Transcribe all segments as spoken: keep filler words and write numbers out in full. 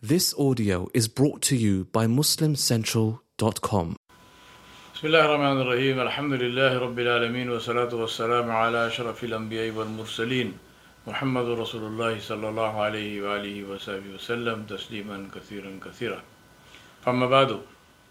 This audio is brought to you by muslim central dot com. Bismillah ar-Rahman ar-Rahim. Alhamdulillahi Rabbil Alameen. Wa salatu wa salamu ala ashrafil anbiya wal mursaleen. Muhammadur Rasulullah sallallahu alayhi wa alihi wa sahbihi wa sallam. Tasliman kathiran kathira. Amma ba'du.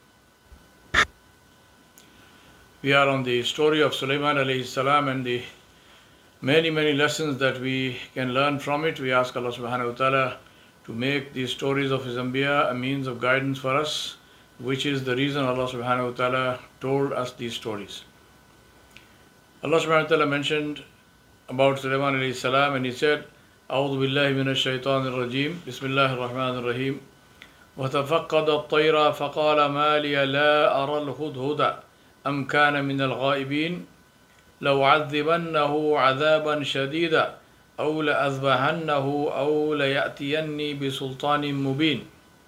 We are on the story of Sulaiman alayhi salam and the many, many lessons that we can learn from it. We ask Allah subhanahu wa ta'ala to make these stories of His Anbiya a means of guidance for us, which is the reason Allah subhanahu wa ta'ala told us these stories. Allah subhanahu wa ta'ala mentioned about Sulaiman alayhi salam and He said, أعوذ بالله من الشيطان الرجيم بسم الله الرحمن الرحيم وتفقد الطير فقال ما لي لا أرى الهدهد أم كان من الغائبين لو عذبنه عذابا شديدا أو لأذبحنه أو ليأتيني بسلطان مبين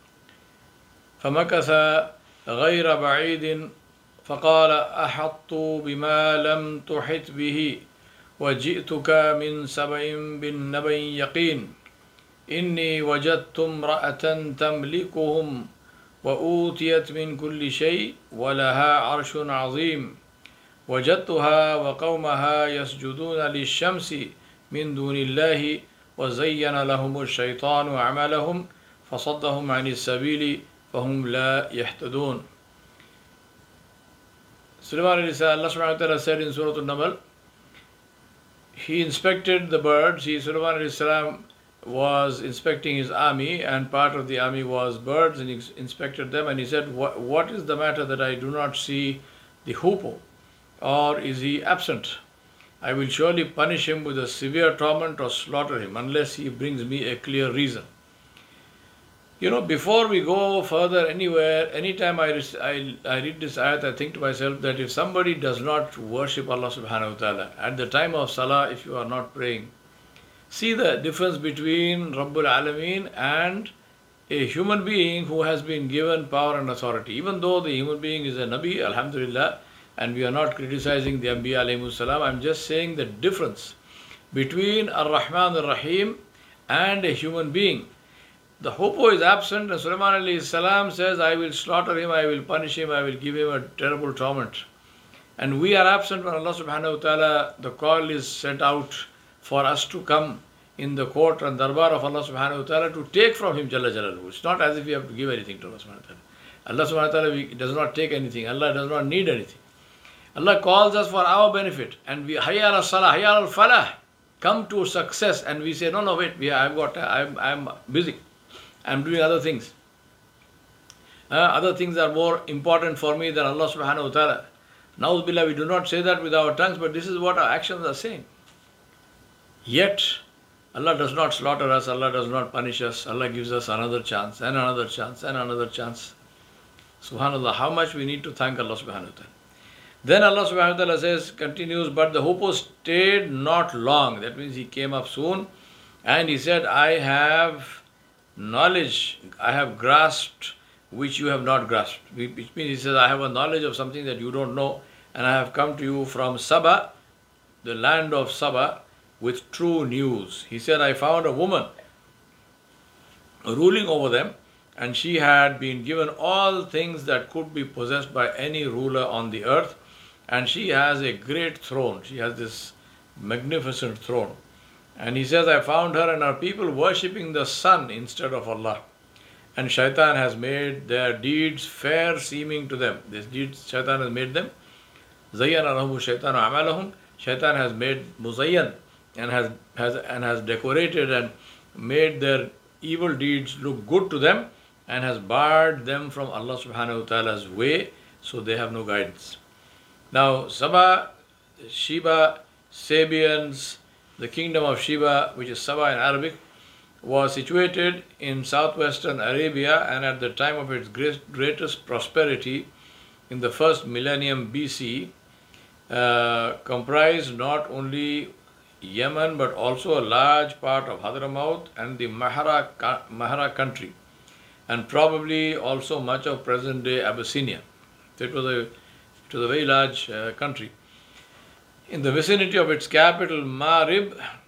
فمكث غير بعيد فقال أحطت بما لم تحط به وجئتك من سبأ بالنبأ يقين إني وجدت امرأة تملكهم وأوتيت من كل شيء ولها عرش عظيم وجدتها وقومها يسجدون للشمس من دون الله وزين لهم الشيطان أعمالهم فصدهم عن السبيل فهم لا يهتدون. Sulaiman alayhi salam, Allah subhanahu wa ta'ala said in Surah An-Naml, he inspected the birds. He, Sulaiman alayhi salam, was inspecting his army, and part of the army was birds, and he inspected them, and he said, what, what is the matter that I do not see the hoopoe, or is he absent? I will surely punish him with a severe torment or slaughter him unless he brings me a clear reason. You know, before we go further anywhere, anytime I, I, I read this ayat, I think to myself that if somebody does not worship Allah subhanahu wa ta'ala, at the time of salah, if you are not praying, see the difference between Rabbul Alameen and a human being who has been given power and authority. Even though the human being is a Nabi, alhamdulillah, and we are not criticizing the Anbiya alayhimus salam, I'm just saying the difference between Ar-Rahman Ar-Rahim and a human being. The hoopoe is absent, and Sulaiman alayhi salam says, I will slaughter him, I will punish him, I will give him a terrible torment. And we are absent when Allah subhanahu wa ta'ala, the call is sent out for us to come in the court and darbar of Allah subhanahu wa ta'ala to take from him Jalla Jalaluhu. It's not as if we have to give anything to Allah subhanahu wa ta'ala. Allah subhanahu wa ta'ala does not take anything. Allah does not need anything. Allah calls us for our benefit, and we hayya ala salah, hayya al falah, come to success, and we say, no, no, wait, we, I've got, I'm, I'm busy, I'm doing other things. Uh, other things are more important for me than Allah subhanahu wa ta'ala. Na'udhu billah, we do not say that with our tongues, but this is what our actions are saying. Yet, Allah does not slaughter us, Allah does not punish us, Allah gives us another chance, and another chance, and another chance. Subhanallah, how much we need to thank Allah subhanahu wa ta'ala. Then Allah subhanahu wa ta'ala says, continues, but the hoopoe stayed not long. That means he came up soon, and he said, I have knowledge, I have grasped which you have not grasped. Which means he says, I have a knowledge of something that you don't know, and I have come to you from Saba, the land of Saba, with true news. He said, I found a woman ruling over them, and she had been given all things that could be possessed by any ruler on the earth, and she has a great throne. She has this magnificent throne. And he says, I found her and her people worshipping the sun instead of Allah. And shaitan has made their deeds fair seeming to them. These deeds, shaitan has made them. Zayyana lahum shaitanu a'malahum. Shaitan has made muzayyan and has, has, and has decorated and made their evil deeds look good to them, and has barred them from Allah subhanahu wa ta'ala's way, so they have no guidance. Now, Saba, Sheba, Sabians, the kingdom of Sheba, which is Saba in Arabic, was situated in southwestern Arabia, and at the time of its great, greatest prosperity in the first millennium B C, uh, comprised not only Yemen but also a large part of Hadramaut and the Mahara, Mahara country, and probably also much of present-day Abyssinia. So it was a, it was a very large uh, country. In the vicinity of its capital, Marib,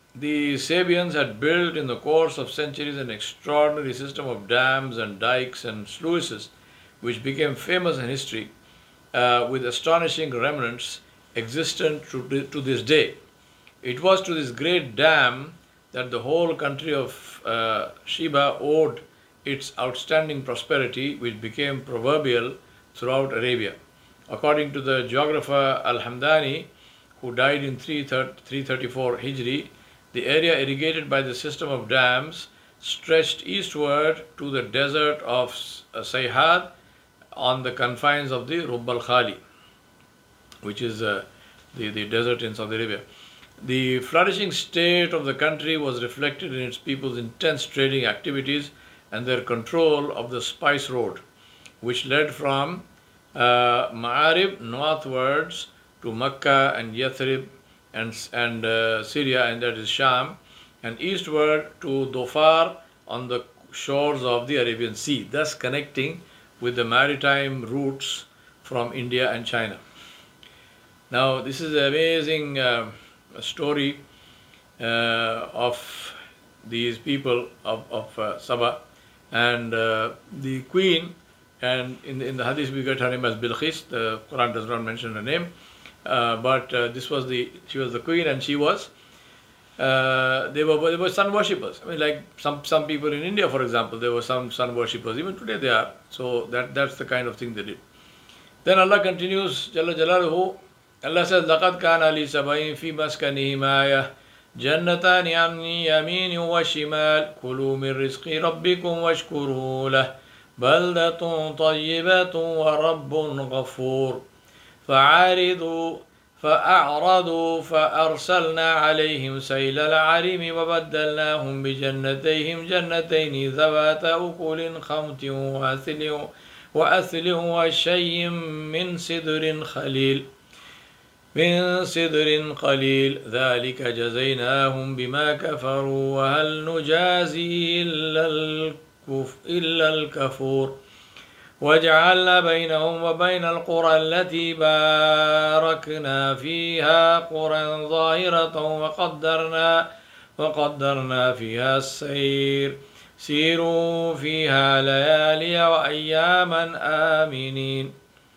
The Sabians had built in the course of centuries an extraordinary system of dams and dikes and sluices, which became famous in history, uh, with astonishing remnants existent to, to this day. It was to this great dam that the whole country of uh, Sheba owed its outstanding prosperity, which became proverbial throughout Arabia. According to the geographer Al-Hamdani, who died in three thirty-four Hijri, the area irrigated by the system of dams stretched eastward to the desert of Sayhad on the confines of the Rubb al-Khali, which is uh, the, the desert in Saudi Arabia. The flourishing state of the country was reflected in its people's intense trading activities and their control of the spice road, which led from uh, Ma'arib northwards to Mecca and Yathrib and, and uh, Syria, and that is Sham, and eastward to Dhofar on the shores of the Arabian Sea, thus connecting with the maritime routes from India and China. Now, this is an amazing uh, story uh, of these people of, of uh, Saba, and uh, the queen, and in the, in the hadith we get her name as Bilqis. The Quran does not mention her name, uh, but uh, this was the she was the queen, and she was uh, they were they were sun worshippers. I mean, like some some people in India, for example, there were some sun worshippers. Even today they are. So that that's the kind of thing they did. Then Allah continues, Jalla Jalaluhu. Allah says, لَقَدْ كَانَ لِسَبَإٍ فِي مَسْكَنِهِمْ آيَةٌ جَنَّتَانِ عَنْ يَمِينٍ وَشِمَالٍ كُلُوا مِنْ رِزْقِ رَبِّكُمْ وَاشْكُرُوا لَهُ بَلْدَةٌ طَيِّبَةٌ وَرَبٌّ غَفُورٌ فَعَارِضُوا فَأَعْرَضُوا فَأَرْسَلْنَا عَلَيْهِمْ سَيْلَ الْعَرِمِ وَبَدَّلْنَاهُمْ بِجَنَّتَيْهِمْ جَنَّتَيْنِ ذَوَاتَا أُكُلٍ خَمْطٍ وَأَثْلٍ وأثل وشيء من سدر خليل من سدر قليل ذلك جزيناهم بما كفروا وهل نجازي إلا الكف إلا الكفور وجعلنا بينهم وبين القرى التي باركنا فيها قرى ظاهرة وقدرنا وقدرنا فيها السير سيروا فيها ليالي وأياما آمنين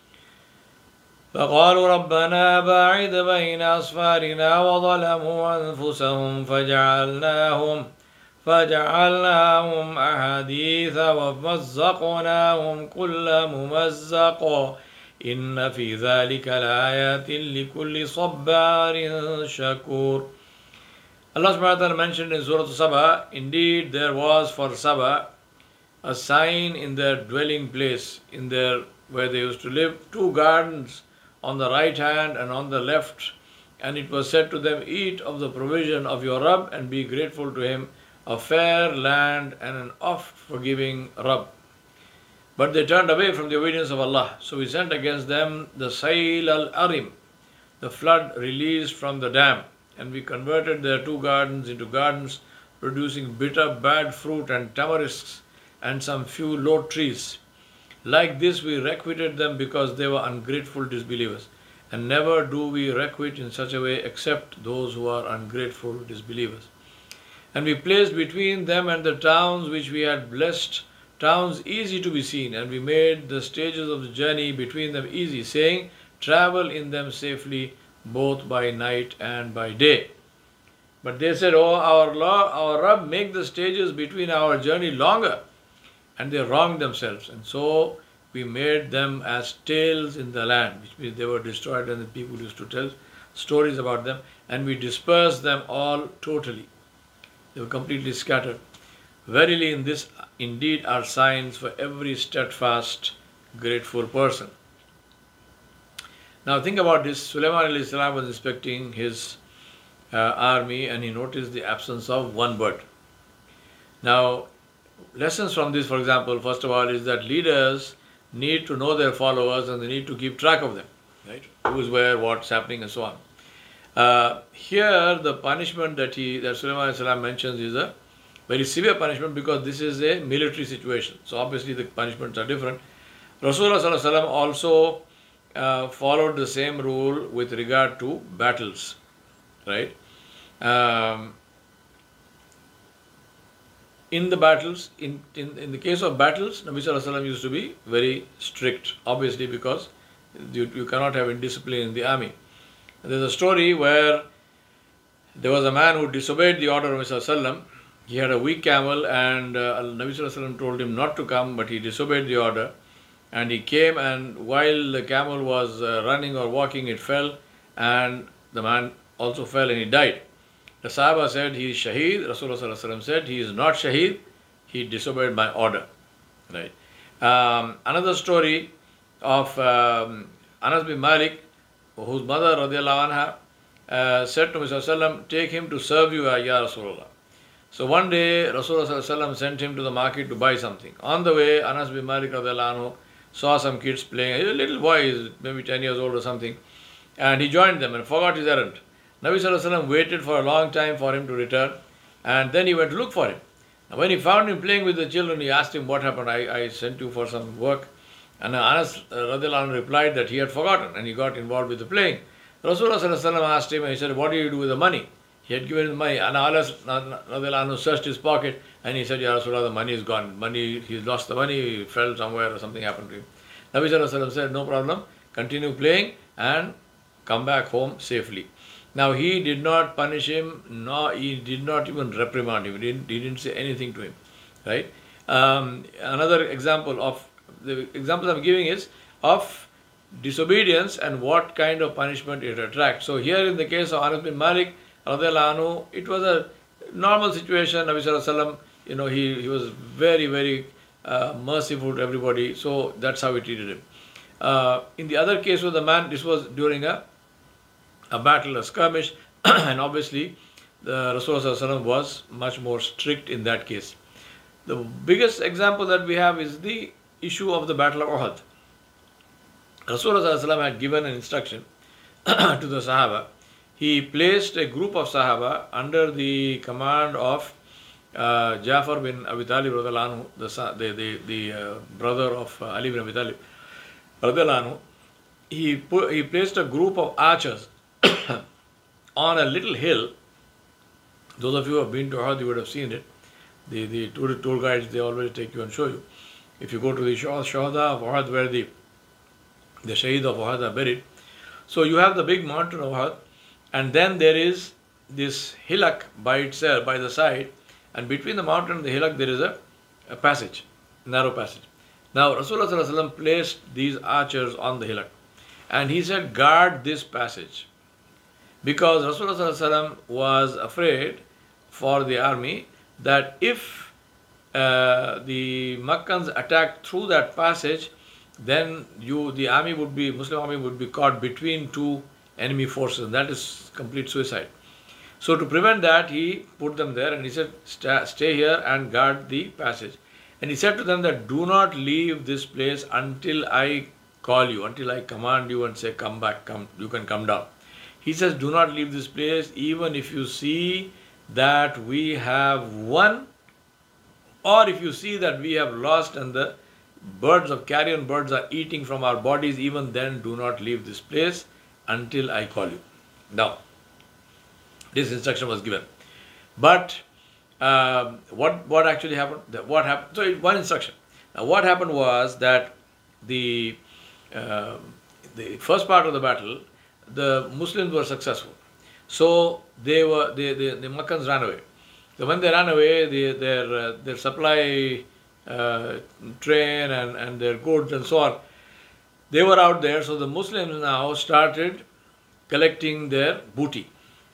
فقالوا ربنا باعد بين أصفارنا وظلموا أنفسهم فجعلناهم فجعلناهم أحاديث ومزقناهم كل ممزق إن في ذلك لآيات لكل صبار شكور. Allah subhanahu wa ta'ala mentioned in Surah Saba, indeed there was for Saba a sign in their dwelling place, in their where they used to live, two gardens on the right hand and on the left, and it was said to them, eat of the provision of your Rabb and be grateful to him, a fair land and an oft forgiving Rabb. But they turned away from the obedience of Allah, so we sent against them the Sayl al-Arim, the flood released from the dam, and we converted their two gardens into gardens producing bitter bad fruit and tamarisks and some few low trees. Like this we requited them because they were ungrateful disbelievers, and never do we requite in such a way except those who are ungrateful disbelievers. And we placed between them and the towns which we had blessed, towns easy to be seen, and we made the stages of the journey between them easy, saying, travel in them safely both by night and by day. But they said, oh, our Lord, our Rabb, make the stages between our journey longer. And they wronged themselves. And so we made them as tales in the land, which means they were destroyed and the people used to tell stories about them. And we dispersed them all totally. They were completely scattered. Verily in this indeed are signs for every steadfast, grateful person. Now think about this. Sulaiman alayhi salam was inspecting his uh, army, and he noticed the absence of one bird. Now, lessons from this, for example, first of all, is that leaders need to know their followers and they need to keep track of them, right? Who is where, what's happening, and so on. Uh, here, the punishment that he that Sulaiman alayhi salam mentions is a very severe punishment because this is a military situation. So obviously the punishments are different. Rasulullah sallallahu alaihi wasallam also uh, followed the same rule with regard to battles, right? Um, in the battles, in, in, in the case of battles, Nabi Sallallahu Alaihi Wasallam used to be very strict, obviously, because you, you cannot have indiscipline in the army. There's a story where there was a man who disobeyed the order of Nabi Sallallahu Alaihi Wasallam. He had a weak camel, and uh, Nabi Sallallahu Alaihi Wasallam told him not to come, but he disobeyed the order. And he came, and while the camel was uh, running or walking, it fell, and the man also fell and he died. The Sahaba said he is Shaheed. Rasulullah Sallallahu Alaihi Wasallam said he is not Shaheed, he disobeyed my order. Right. Um, another story of um, Anas bin Malik, whose mother radiallahu anha uh, said to Muhammad Sallallahu Alaihi Wasallam, take him to serve you, Ya Rasulullah. So one day Rasulullah Sallallahu Alaihi Wasallam sent him to the market to buy something. On the way, Anas bin Malik radiallahu anhu saw some kids playing. A little boy is maybe ten years old or something, and he joined them and forgot his errand. Nabi Sallallahu Alaihi Wasallam waited for a long time for him to return, and then he went to look for him. Now, when he found him playing with the children, he asked him what happened. I, I sent you for some work. And Anas uh, radiallahu anhu replied that he had forgotten, and he got involved with the playing. Rasulullah Sallallahu Alaihi Wasallam asked him, and he said, what do you do with the money? He had given him money, and Anas radiallahu anhu searched his pocket, and he said, Ya Rasulullah, the money is gone. Money, he lost the money, he fell somewhere or something happened to him. Nabi Sallallahu Alaihi Wasallam said, no problem, continue playing and come back home safely. Now he did not punish him, nor he did not even reprimand him. He didn't, he didn't say anything to him, right? Um, another example of, the example I'm giving is of disobedience and what kind of punishment it attracts. So here in the case of Anas bin Malik, radiallahu anhu, it was a normal situation. Nabi Sallallahu Alaihi Wasallam, you know, he, he was very, very uh, merciful to everybody. So that's how he treated him. Uh, in the other case with the man, this was during a a battle, a skirmish, and obviously the Rasulullah was much more strict in that case. The biggest example that we have is the issue of the Battle of Uhud. Rasulullah had given an instruction to the Sahaba. He placed a group of Sahaba under the command of uh, Jafar bin Abi Talib, the, the, the, the uh, brother of uh, Ali bin Abi Talib. He, put, he placed a group of archers on a little hill. Those of you who have been to Uhud, you would have seen it. The, the tour, tour guides, they always take you and show you. If you go to the Shuhada of Uhud, where the, the Shaheed of Uhud are buried. So you have the big mountain of Uhud, and then there is this hillock by itself, by the side, and between the mountain and the hillock there is a, a passage, narrow passage. Now Rasulullah placed these archers on the hillock, and he said, guard this passage. Because Rasulullah was afraid for the army that if uh, the Makkans attacked through that passage, then you, the army would be, Muslim army would be caught between two enemy forces. That is complete suicide. So to prevent that, he put them there and he said, stay here and guard the passage. And he said to them that do not leave this place until I call you, until I command you and say, come back, come, you can come down. He says, do not leave this place even if you see that we have won, or if you see that we have lost and the birds of carrion birds are eating from our bodies, even then do not leave this place until I call you. Now, this instruction was given. But um, what, what actually happened? What happened? So one instruction. Now what happened was that the, uh, the first part of the battle, the Muslims were successful. So they were they, they, the Makkans ran away. So when they ran away, they, their uh, their supply uh, train and, and their goods and so on, they were out there. So the Muslims now started collecting their booty.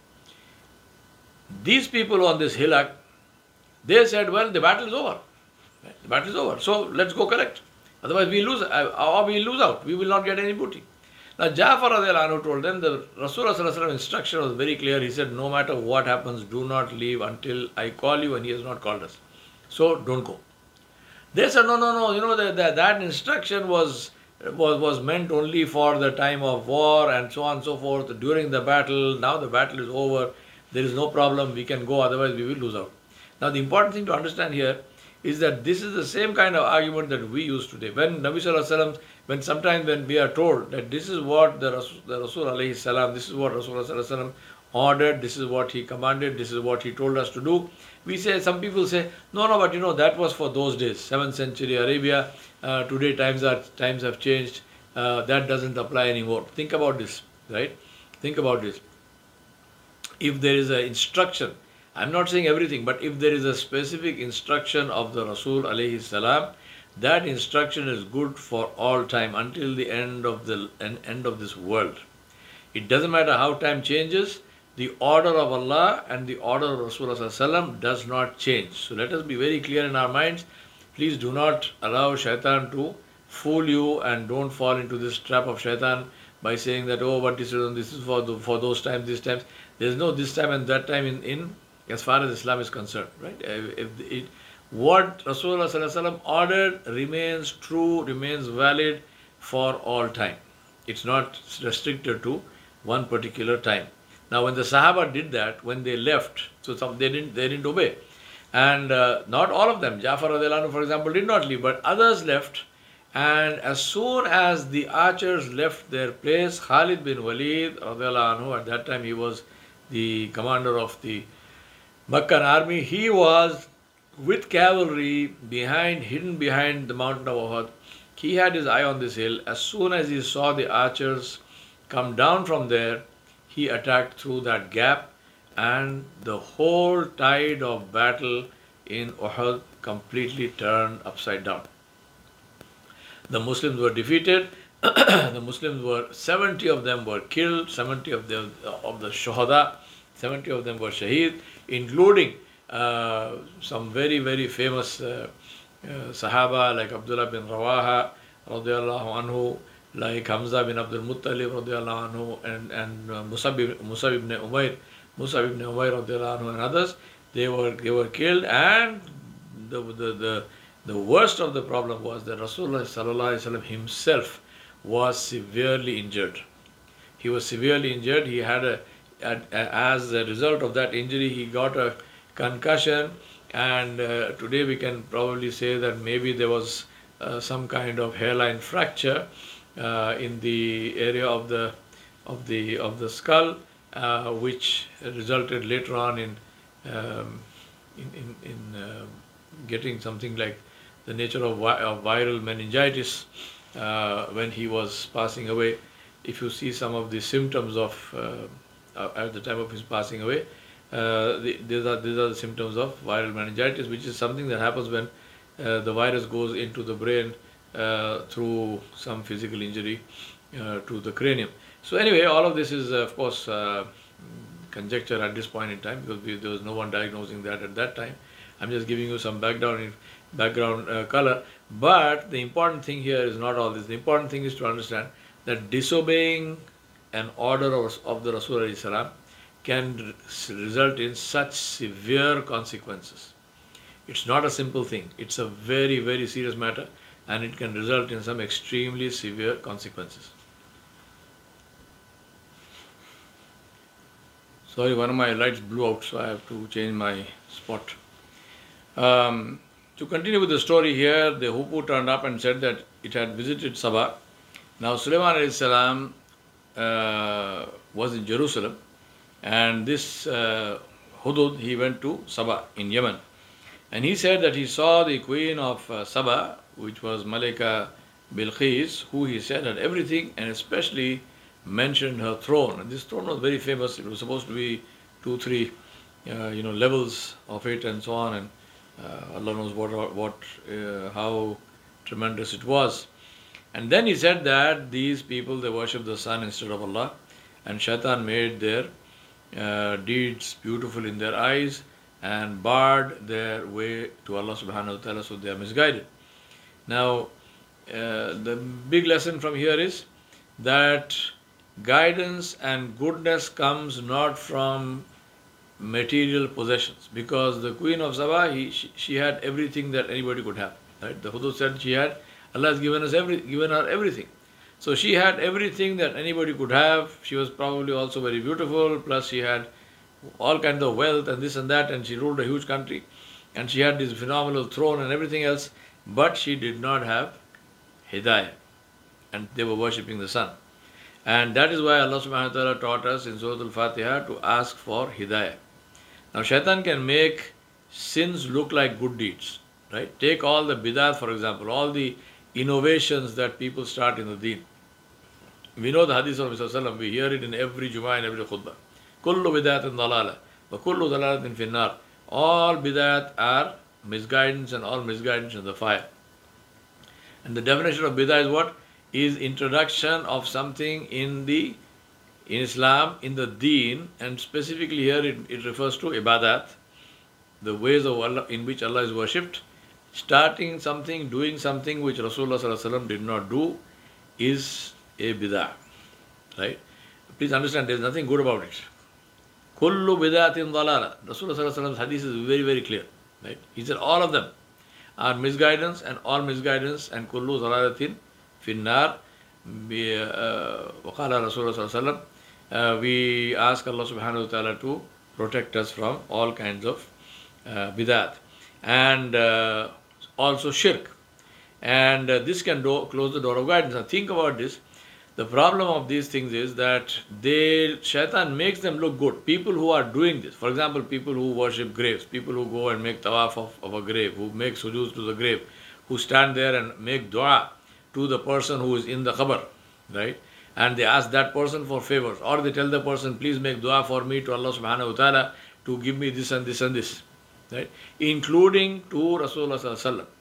These people on this hillock, they said, well, the battle is over. The battle is over. So let's go collect. Otherwise we lose, or we lose out. We will not get any booty. Now Jafar radiallahu anhu told them, the Rasulullah instruction was very clear. He said, no matter what happens, do not leave until I call you, and he has not called us. So don't go. They said, no, no, no, you know, that, that, that instruction was, was, was meant only for the time of war and so on and so forth. During the battle, now the battle is over, there is no problem, we can go, otherwise we will lose out. Now the important thing to understand here is that this is the same kind of argument that we use today. When Nabi Sallallahu Alaihi Wasallam, when sometimes when we are told that this is what the Rasul, the Rasul alayhi salam, this is what Rasulullah Sallallahu Alaihi Wasallam ordered, this is what he commanded, this is what he told us to do. We say, some people say, no, no, but you know, that was for those days, seventh century Arabia. Uh, today times are times have changed. Uh, that doesn't apply anymore. Think about this, right? Think about this. If there is an instruction, I'm not saying everything, but if there is a specific instruction of the Rasul alayhi salam, that instruction is good for all time until the end of the end of this world. It doesn't matter how time changes, the order of Allah and the order of Rasulullah does not change. So let us be very clear in our minds. Please do not allow shaitan to fool you, and don't fall into this trap of shaitan by saying that, oh, what this is, this is for, the, for those times, these times. There is no this time and that time in, in as far as Islam is concerned, right? If it, what Rasulullah ordered remains true, remains valid for all time. It's not restricted to one particular time. Now, when the Sahaba did that, when they left, so some, they didn't they didn't obey, and uh, not all of them. Ja'far radiallahu anhu, for example, did not leave, but others left. And as soon as the archers left their place, Khalid bin Walid radiallahu anhu, at that time he was the commander of the Meccan army, he was with cavalry behind, hidden behind the mountain of Uhud. He had his eye on this hill. As soon as he saw the archers come down from there, he attacked through that gap, and the whole tide of battle in Uhud completely turned upside down. The Muslims were defeated. The Muslims were, seventy of them were killed, seventy of the, of the shuhada, seventy of them were shaheed, including uh, some very, very famous uh, uh, Sahaba like Abdullah bin Rawaha radiallahu anhu, like Hamza bin Abdul Muttalib radiallahu anhu, and, and uh, Musab, Musab ibn Umayr, Musab ibn Umayr radiallahu anhu, and others. They were, they were killed, and the, the, the, the worst of the problem was that Rasulullah sallallahu alaihi wasallam himself was severely injured. He was severely injured. He had a, as a result of that injury, he got a concussion, and uh, today we can probably say that maybe there was uh, some kind of hairline fracture uh, in the area of the of the of the skull, uh, which resulted later on in um, in in, in uh, getting something like the nature of, vi- of viral meningitis uh, when he was passing away. If you see some of the symptoms of uh, at the time of his passing away, uh, the, these are these are the symptoms of viral meningitis, which is something that happens when uh, the virus goes into the brain uh, through some physical injury uh, to the cranium. So anyway, all of this is uh, of course uh, conjecture at this point in time, because we, there was no one diagnosing that at that time. I'm just giving you some background background uh, color. But the important thing here is not all this. The important thing is to understand that disobeying an order of, of the Rasul alayhi salam can result in such severe consequences. It's not a simple thing. It's a very, very serious matter, and it can result in some extremely severe consequences. Sorry, one of my lights blew out, so I have to change my spot. Um, to continue with the story here, the Hoopoe turned up and said that it had visited Saba. Now Sulaiman alayhi salam uh, was in Jerusalem, and this uh, Hudud, he went to Saba in Yemen. And he said that he saw the queen of uh, Saba, which was Malika Bilqis, who he said had everything, and especially mentioned her throne. And this throne was very famous. It was supposed to be two, three, uh, you know, levels of it, and so on. And uh, Allah knows what, what, uh, how tremendous it was. And then he said that these people, they worship the sun instead of Allah, and Shaitan made their uh, deeds beautiful in their eyes and barred their way to Allah subhanahu wa ta'ala, so they are misguided. Now, uh, the big lesson from here is that guidance and goodness comes not from material possessions, because the queen of Saba, he, she, she had everything that anybody could have. Right? The Hudud said she had, Allah has given us every, given her everything. So she had everything that anybody could have. She was probably also very beautiful, plus she had all kinds of wealth and this and that, and she ruled a huge country, and she had this phenomenal throne and everything else, but she did not have Hidayah, and they were worshipping the sun. And that is why Allah subhanahu wa ta'ala taught us in Surah Al-Fatiha to ask for hidayah. Now shaitan can make sins look like good deeds. Right? Take all the bid'ah, for example, all the innovations that people start in the deen. We know the hadith of Rasulullah, we hear it in every Jummah and every khutbah. Kullu bid'atin dalala, wa kullu dalalatin finnar. All bid'at are misguidance and all misguidance in the fire. And the definition of bid'ah is what? Is introduction of something in the in Islam, in the deen, and specifically here it, it refers to ibadat, the ways of Allah in which Allah is worshipped. Starting something, doing something which Rasulullah sallallahu alaihi wasallam did not do is a bid'ah. Right? Please understand, there is nothing good about it. Kullu bid'atin dalala. Rasulullah sallallahu alaihi wasallam's hadith is very, very clear. Right? He said all of them are misguidance, and all misguidance, and kullu dalalatin finnar. Waqala Rasulullah sallallahu alaihi wasallam. Uh, we ask Allah subhanahu wa ta'ala to protect us from all kinds of uh, bid'at. And uh, also shirk. And uh, this can do, close the door of guidance. Now think about this. The problem of these things is that they, shaitan makes them look good. People who are doing this, for example, people who worship graves, people who go and make tawaf of, of a grave, who make sujood to the grave, who stand there and make dua to the person who is in the qabr, right? And they ask that person for favors, or they tell the person, please make dua for me to Allah subhanahu wa ta'ala to give me this and this and this, right? Including to Rasulullah sallallahu alaihi wasallam.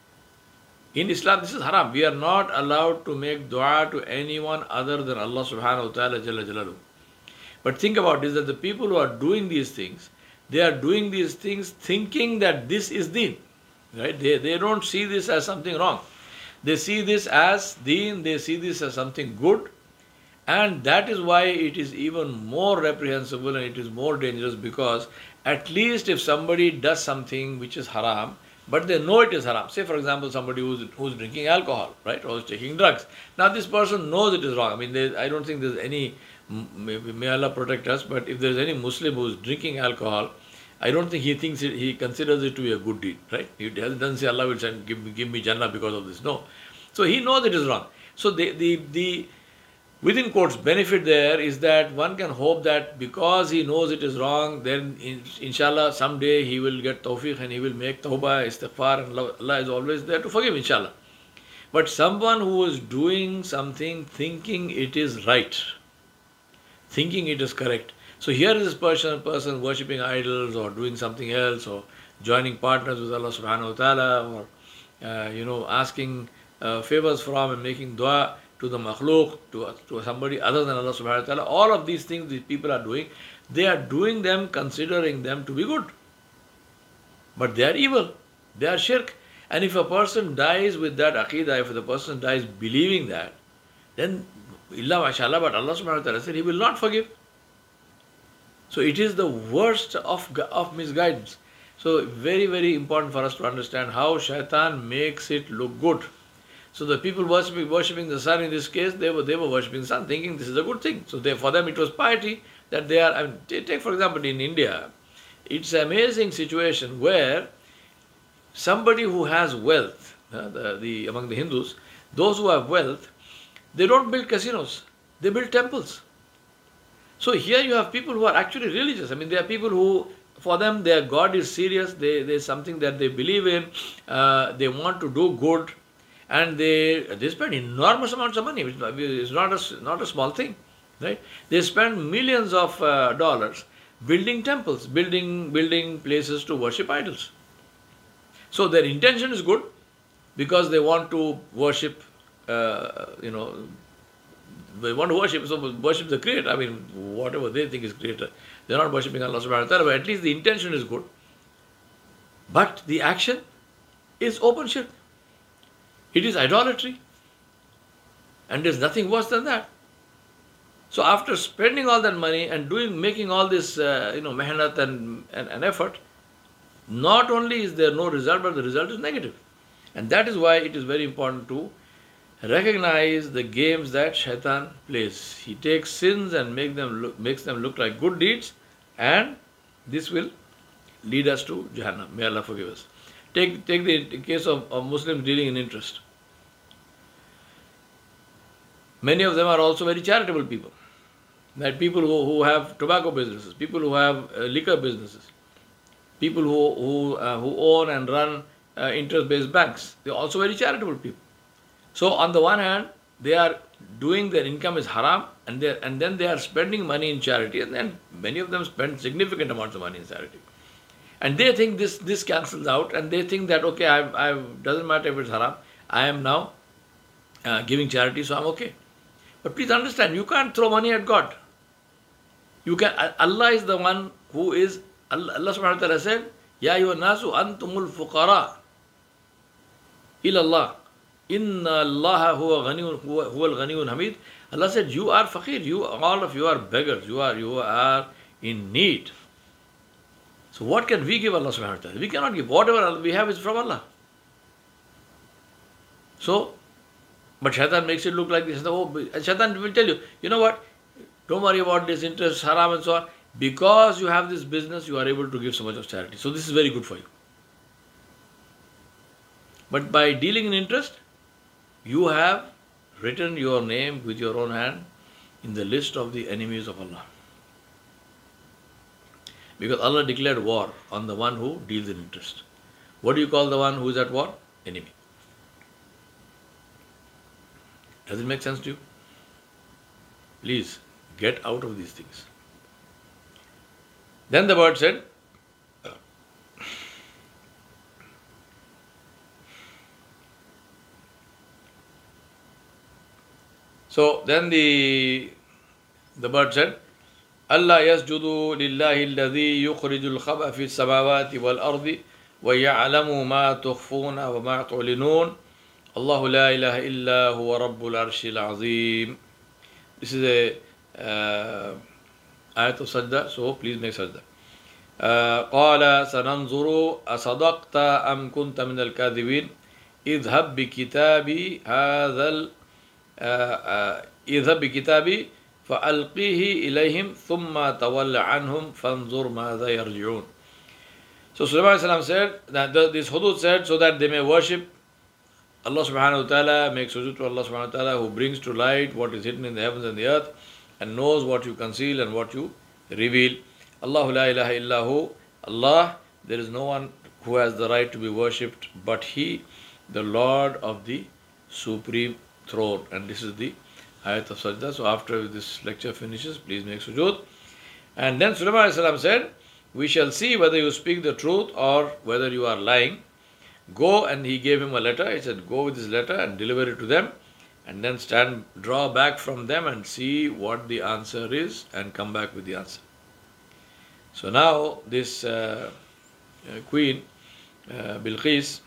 In Islam, this is haram. We are not allowed to make dua to anyone other than Allah subhanahu wa ta'ala jalla jalaluhu. But think about this, that the people who are doing these things, they are doing these things thinking that this is deen, right? They, they don't see this as something wrong. They see this as deen, they see this as something good. And that is why it is even more reprehensible and it is more dangerous, because at least if somebody does something which is haram, but they know it is haram. Say for example somebody who's, who's drinking alcohol, right, or who's taking drugs. Now this person knows it is wrong. I mean, there, I don't think there's any, may, may Allah protect us, but if there's any Muslim who's drinking alcohol, I don't think he thinks it, he considers it to be a good deed, right? He doesn't say Allah will send, give, me, give me Jannah because of this. No. So he knows it is wrong. So the, the, the within quotes benefit there is that one can hope that because he knows it is wrong, then in, inshallah someday he will get tawfiq and he will make tawbah, istighfar, and Allah is always there to forgive, inshallah. But someone who is doing something thinking it is right, thinking it is correct. So here is this person, person worshipping idols or doing something else, or joining partners with Allah subhanahu wa ta'ala, or uh, you know, asking uh, favors from and making dua to the makhluk, to, to somebody other than Allah subhanahu wa ta'ala. All of these things these people are doing, they are doing them considering them to be good. But they are evil. They are shirk. And if a person dies with that aqidah, if the person dies believing that, then illa mashallah, but Allah subhanahu wa ta'ala said He will not forgive. So it is the worst of, of misguidance. So very, very important for us to understand how shaitan makes it look good. So the people worshipping, worshipping the sun in this case, they were they were worshipping the sun, thinking this is a good thing. So they, for them it was piety that they are. I mean, take for example in India, it's an amazing situation where somebody who has wealth, uh, the, the among the Hindus, those who have wealth, they don't build casinos, they build temples. So here you have people who are actually religious. I mean, they are people who, for them, their God is serious. They there's something that they believe in. Uh, they want to do good. And they they spend enormous amounts of money. It's not a, not a small thing, right? They spend millions of uh, dollars building temples, building building places to worship idols. So their intention is good because they want to worship, uh, you know, they want to worship, so worship the Creator. I mean, whatever they think is Creator. They're not worshipping Allah subhanahu wa ta'ala, but at least the intention is good. But the action is open shirk. It is idolatry. And there's nothing worse than that. So after spending all that money and doing, making all this, uh, you know, mehnat and, and, and effort, not only is there no result, but the result is negative. And that is why it is very important to recognize the games that shaitan plays. He takes sins and make them look, makes them look like good deeds, and this will lead us to Jahannam. May Allah forgive us. Take, take the case of, of Muslims dealing in interest. Many of them are also very charitable people. That people who, who have tobacco businesses, people who have uh, liquor businesses, people who who, uh, who own and run uh, interest-based banks, they are also very charitable people. So on the one hand, they are doing their income is haram, and they and then they are spending money in charity, and then many of them spend significant amounts of money in charity, and they think this this cancels out, and they think that okay, I I doesn't matter if it's haram, I am now uh, giving charity, so I'm okay. But please understand, you can't throw money at God. You can. Allah is the one who is. Allah, Allah subhanahu wa ta'ala said, Ya ayyuhan nasu antumul fuqara ila Allah. Inna Allah huwa ghaniyun huwa al-ghaniyun hamid. Allah said, you are faqir. You, all of you are beggars. You are, you are in need. So what can we give Allah subhanahu wa ta'ala? We cannot give. Whatever we have is from Allah. So, but shaitan makes it look like this. Oh, shaitan will tell you, you know what? Don't worry about this interest, haram and so on. Because you have this business, you are able to give so much of charity. So this is very good for you. But by dealing in interest, you have written your name with your own hand in the list of the enemies of Allah. Because Allah declared war on the one who deals in interest. What do you call the one who is at war? Enemy. Does it make sense to you? Please get out of these things. Then the bird said, so then the the bird said, Allah yasjudu lillahi alladhi yukhrijul khaba fi samawati wal ardi wa ya'lamu ma tukhfuna wa ma tu'linun. Allahu la ilaha illa huwa rabbul arshil azim. This is a uh, ayat of sajda, so please make sajda. قال سننظر أصدقت أم كنت من الكاذبين اذهب بكتابي هذا اذهب بكتابي فألقيه إليهم ثم تول عنهم فانظر ماذا يرجعون. So Sulaiman said that this hudud said so that they may worship Allah subhanahu wa ta'ala, make sujood to Allah subhanahu wa ta'ala, who brings to light what is hidden in the heavens and the earth and knows what you conceal and what you reveal. Allahu la ilaha illahu, Allah, there is no one who has the right to be worshipped but He, the Lord of the Supreme Throne. And this is the ayat of sajda. So after this lecture finishes, please make sujood. And then Sulaiman said, we shall see whether you speak the truth or whether you are lying. Go, and he gave him a letter. He said, go with this letter and deliver it to them, and then stand, draw back from them and see what the answer is and come back with the answer. So now this uh, uh, queen, uh, Bilqis,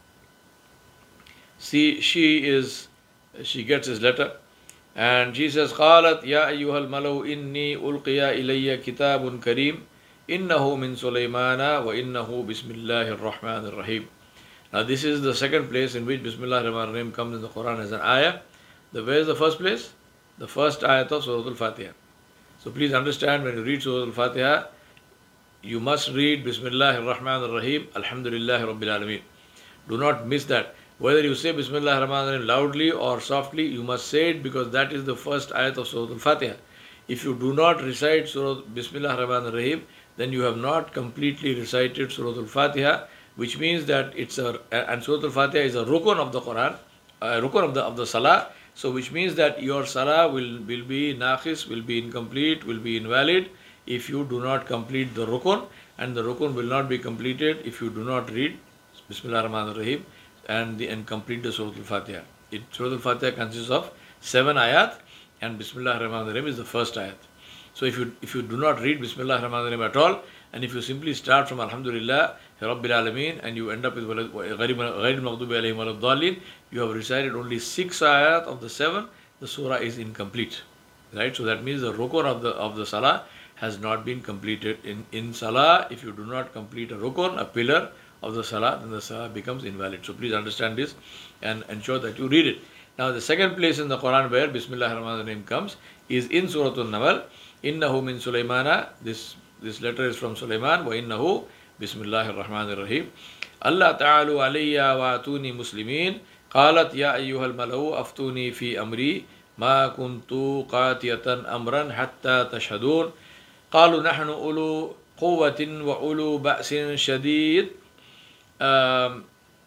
see, she is, she gets his letter, and she says, قالت يا أيها الملو إني ألقي إلي كتاب كريم إنه من سليمان وإنه بسم الله الرحمن الرحيم. Now this is the second place in which Bismillah ar-Rahman ar-Rahim comes in the Quran as an ayah. The, where is the first place? The first ayat of Surah Al-Fatiha. So please understand, when you read Surah Al-Fatiha, you must read Bismillah ar-Rahman ar-Rahim, Alhamdulillah Rabbil Alameen. Do not miss that. Whether you say Bismillah ar-Rahman ar-Rahim loudly or softly, you must say it because that is the first ayat of Surah Al-Fatiha. If you do not recite Surah Bismillah ar-Rahman ar-Rahim, then you have not completely recited Surah Al-Fatiha, which means that it's a, and Surah Al-Fatiha is a rukun of the Quran, a rukun of the, of the Salah, so which means that your Salah will, will be naqis, will be incomplete, will be invalid if you do not complete the rukun, and the rukun will not be completed if you do not read Bismillah ar-Rahman ar-Rahim and, the, and complete the Surah Al-Fatiha. It, Surah Al-Fatiha consists of seven ayat, and Bismillah ar-Rahman ar-Rahim is the first ayat. So if you if you do not read Bismillah ar-Rahman ar-Rahim at all, and if you simply start from Alhamdulillah Rabbil Alameen and you end up with Ghayril Maghdubi Alayhim Walad Dallin, you have recited only six ayat of the seven, the surah is incomplete. Right? So that means the rukun of the of the salah has not been completed. In, in salah, if you do not complete a rukun, a pillar of the salah, then the salah becomes invalid. So please understand this and ensure that you read it. Now the second place in the Quran where Bismillah ar-Rahman ar-Rahim comes is in Surah An-Naml. Innahu min Sulaymana. This this letter is from Sulaiman. Wa innahu Bismillah ar-Rahman ar-Rahim. Allah ta'alu alayya wa atuni muslimin. قالت يا أيها الملأ أفتوني في أمري ما كنت قاتية أمرا حتى تشهدون قالوا نحن أولو قوة وأولو بأس شديد. um,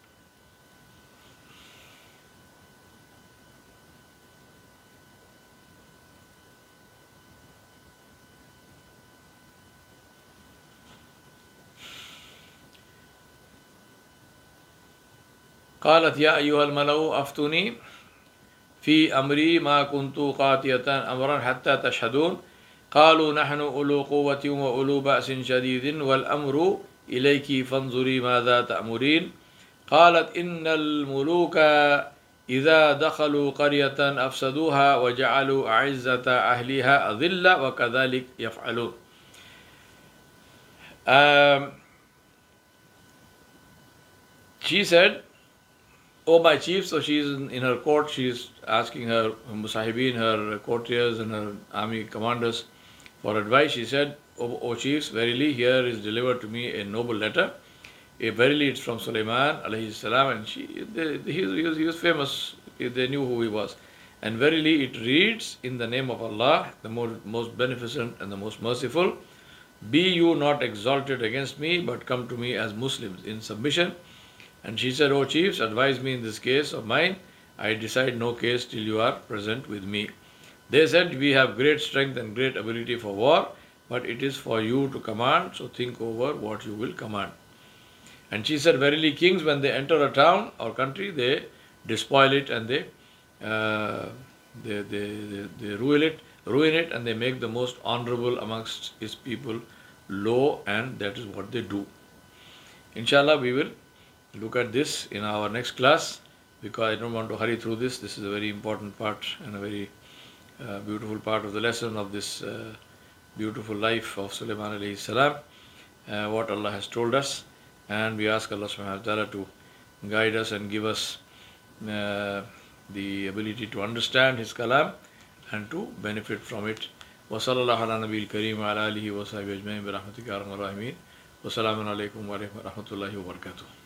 قالت يا أيها الملأ أفتوني في أمري ما كنت قاتية أمرا حتى تشهدون قالوا نحن أولو قوة وأولو بأس شديد والأمر إليك فانظري ماذا تأمرين قالت إن الملوك إذا دخلوا قرية أفسدوها وجعلوا أعزة أهلها أذلة وكذلك يفعلون. um, She said, "O my chief," so she is in her court, she is asking her Musahibin, her courtiers and her army commanders for advice. She said, O, o chiefs, verily here is delivered to me a noble letter. A, verily it's from Sulaiman alayhi salam, and she, they, he, he, was, he was famous, they knew who he was. And verily it reads in the name of Allah, the most, most beneficent and the most merciful, be you not exalted against me, but come to me as Muslims in submission. And she said, O chiefs, advise me in this case of mine. I decide no case till you are present with me. They said, we have great strength and great ability for war, but it is for you to command, so think over what you will command. And she said, verily kings, when they enter a town or country, they despoil it and they, uh, they, they, they, they ruin it, ruin it, and they make the most honorable amongst his people low, and that is what they do. Inshallah, we will look at this in our next class, because I don't want to hurry through this. This is a very important part and a very uh, beautiful part of the lesson of this uh, beautiful life of Sulaiman alayhi salam, uh, what Allah has told us. And we ask Allah subhanahu wa ta'ala to guide us and give us uh, the ability to understand His kalam and to benefit from it. Wa sallallahu ala nabiyil kareem wa ala alihi wa sahbihi ajma'in bi rahmatika ya arhamar rahimin. Wa salamun alaykum wa rahmatullahi wa barakatuh.